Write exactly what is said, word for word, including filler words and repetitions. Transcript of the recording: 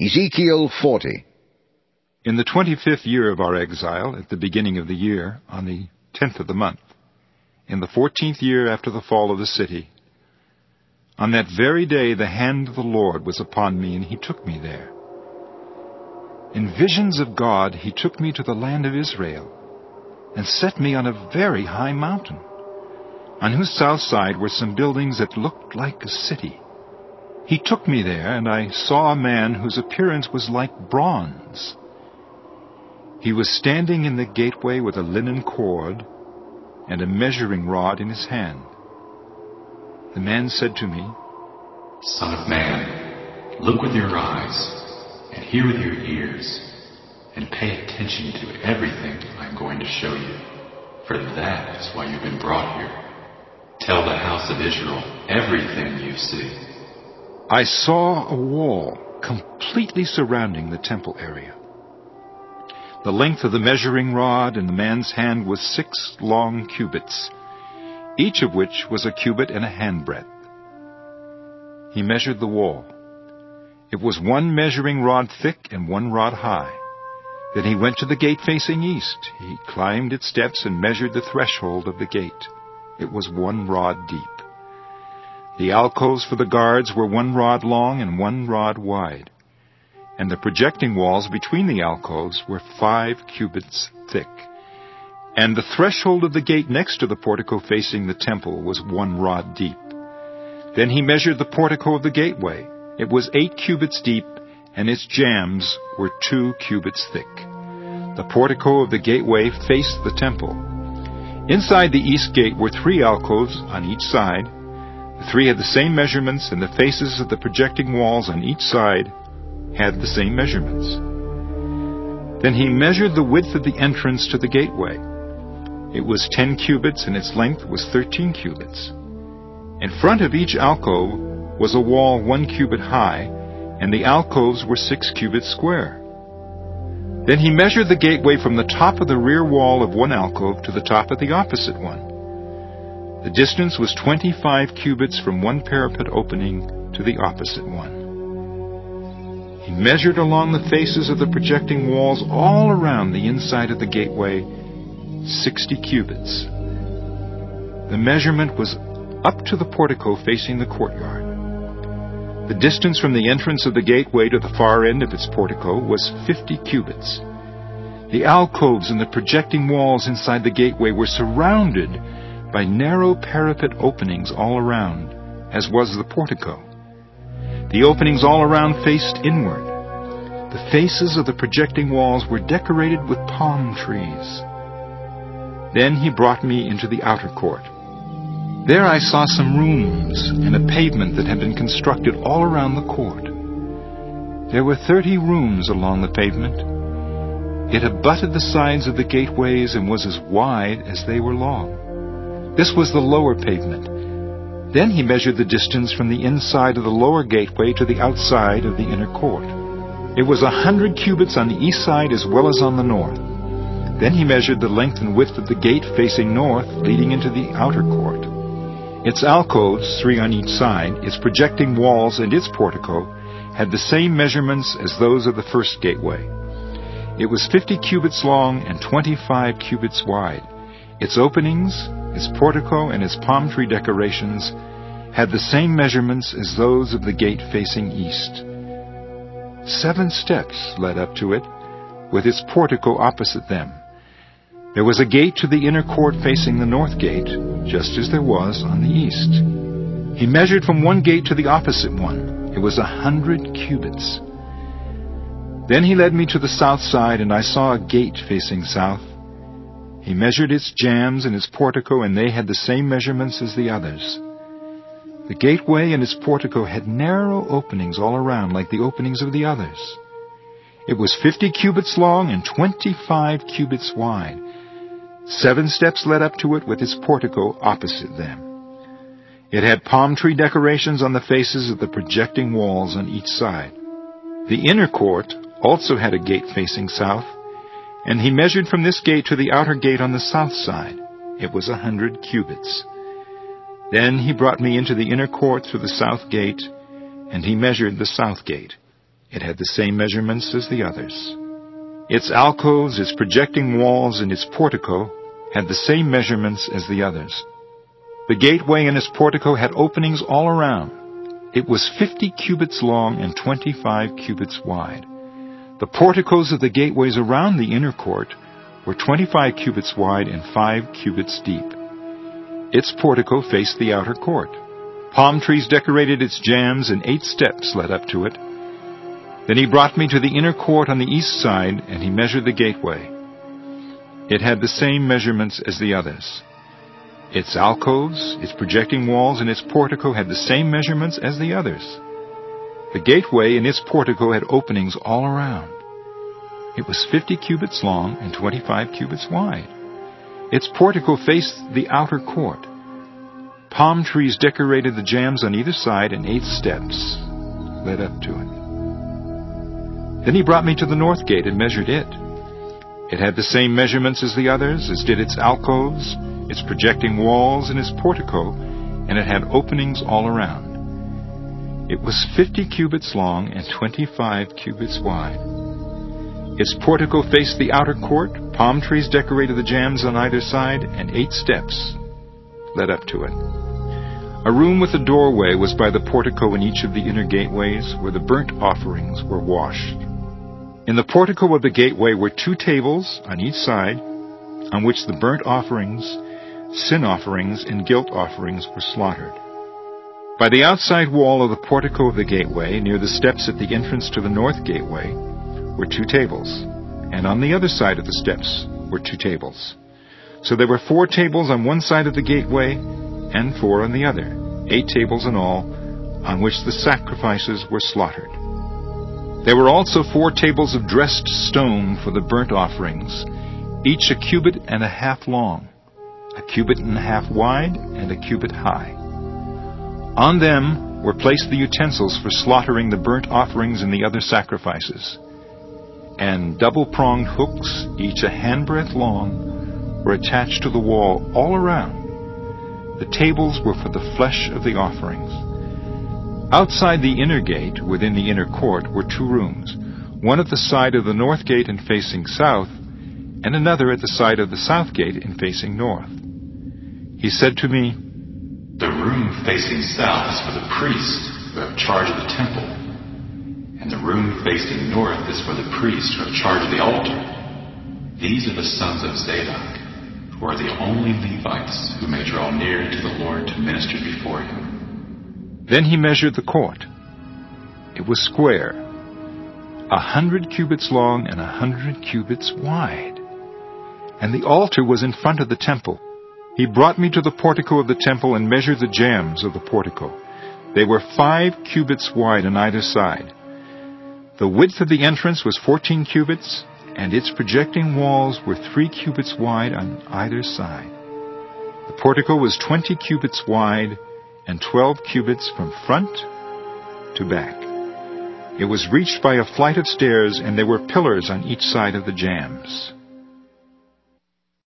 Ezekiel forty. In the twenty-fifth year of our exile, at the beginning of the year, on the tenth of the month, in the fourteenth year after the fall of the city, on that very day the hand of the Lord was upon me, and he took me there. In visions of God he took me to the land of Israel, and set me on a very high mountain, on whose south side were some buildings that looked like a city. He took me there, and I saw a man whose appearance was like bronze. He was standing in the gateway with a linen cord and a measuring rod in his hand. The man said to me, Son of man, look with your eyes, and hear with your ears, and pay attention to everything I am going to show you, for that is why you've been brought here. Tell the house of Israel everything you see. I saw a wall completely surrounding the temple area. The length of the measuring rod in the man's hand was six long cubits, each of which was a cubit and a handbreadth. He measured the wall. It was one measuring rod thick and one rod high. Then he went to the gate facing east. He climbed its steps and measured the threshold of the gate. It was one rod deep. The alcoves for the guards were one rod long and one rod wide, and the projecting walls between the alcoves were five cubits thick. And the threshold of the gate next to the portico facing the temple was one rod deep. Then he measured the portico of the gateway. It was eight cubits deep, and its jambs were two cubits thick. The portico of the gateway faced the temple. Inside the east gate were three alcoves on each side. The three had the same measurements, and the faces of the projecting walls on each side had the same measurements. Then he measured the width of the entrance to the gateway. It was ten cubits, and its length was thirteen cubits. In front of each alcove was a wall one cubit high, and the alcoves were six cubits square. Then he measured the gateway from the top of the rear wall of one alcove to the top of the opposite one. The distance was twenty-five cubits from one parapet opening to the opposite one. He measured along the faces of the projecting walls all around the inside of the gateway sixty cubits. The measurement was up to the portico facing the courtyard. The distance from the entrance of the gateway to the far end of its portico was fifty cubits. The alcoves and the projecting walls inside the gateway were surrounded by narrow parapet openings all around, as was the portico. The openings all around faced inward. The faces of the projecting walls were decorated with palm trees. Then he brought me into the outer court. There I saw some rooms and a pavement that had been constructed all around the court. There were thirty rooms along the pavement. It abutted the sides of the gateways and was as wide as they were long. This was the lower pavement. Then he measured the distance from the inside of the lower gateway to the outside of the inner court. It was a hundred cubits on the east side as well as on the north. Then he measured the length and width of the gate facing north, leading into the outer court. Its alcoves, three on each side, its projecting walls, and its portico had the same measurements as those of the first gateway. It was fifty cubits long and twenty-five cubits wide. Its openings, its portico, and its palm tree decorations had the same measurements as those of the gate facing east. Seven steps led up to it, with its portico opposite them. There was a gate to the inner court facing the north gate, just as there was on the east. He measured from one gate to the opposite one. It was a hundred cubits. Then he led me to the south side, and I saw a gate facing south. He measured its jambs and its portico, and they had the same measurements as the others. The gateway and its portico had narrow openings all around, like the openings of the others. It was fifty cubits long and twenty-five cubits wide. Seven steps led up to it with its portico opposite them. It had palm tree decorations on the faces of the projecting walls on each side. The inner court also had a gate facing south, and he measured from this gate to the outer gate on the south side. It was a hundred cubits. Then he brought me into the inner court through the south gate, and he measured the south gate. It had the same measurements as the others. Its alcoves, its projecting walls, and its portico had the same measurements as the others. The gateway and its portico had openings all around. It was fifty cubits long and twenty-five cubits wide. The porticos of the gateways around the inner court were twenty-five cubits wide and five cubits deep. Its portico faced the outer court. Palm trees decorated its jambs, and eight steps led up to it. Then he brought me to the inner court on the east side, and he measured the gateway. It had the same measurements as the others. Its alcoves, its projecting walls, and its portico had the same measurements as the others. The gateway and its portico had openings all around. It was fifty cubits long and twenty-five cubits wide. Its portico faced the outer court. Palm trees decorated the jambs on either side, and eight steps led up to it. Then he brought me to the north gate and measured it. It had the same measurements as the others, as did its alcoves, its projecting walls, and its portico, and it had openings all around. It was fifty cubits long and twenty-five cubits wide. Its portico faced the outer court, palm trees decorated the jambs on either side, and eight steps led up to it. A room with a doorway was by the portico in each of the inner gateways, where the burnt offerings were washed. In the portico of the gateway were two tables on each side, on which the burnt offerings, sin offerings, and guilt offerings were slaughtered. By the outside wall of the portico of the gateway, near the steps at the entrance to the north gateway, were two tables, and on the other side of the steps were two tables. So there were four tables on one side of the gateway, and four on the other, eight tables in all, on which the sacrifices were slaughtered. There were also four tables of dressed stone for the burnt offerings, each a cubit and a half long, a cubit and a half wide, and a cubit high. On them were placed the utensils for slaughtering the burnt offerings and the other sacrifices, and double-pronged hooks, each a handbreadth long, were attached to the wall all around. The tables were for the flesh of the offerings. Outside the inner gate, within the inner court, were two rooms, one at the side of the north gate and facing south, and another at the side of the south gate and facing north. He said to me, "The room facing south is for the priests who have charge of the temple, and the room facing north is for the priests who have charge of the altar. These are the sons of Zadok, who are the only Levites who may draw near to the Lord to minister before him." Then he measured the court. It was square, a hundred cubits long and a hundred cubits wide. And the altar was in front of the temple. He brought me to the portico of the temple and measured the jambs of the portico. They were five cubits wide on either side. The width of the entrance was fourteen cubits, and its projecting walls were three cubits wide on either side. The portico was twenty cubits wide and twelve cubits from front to back. It was reached by a flight of stairs, and there were pillars on each side of the jambs.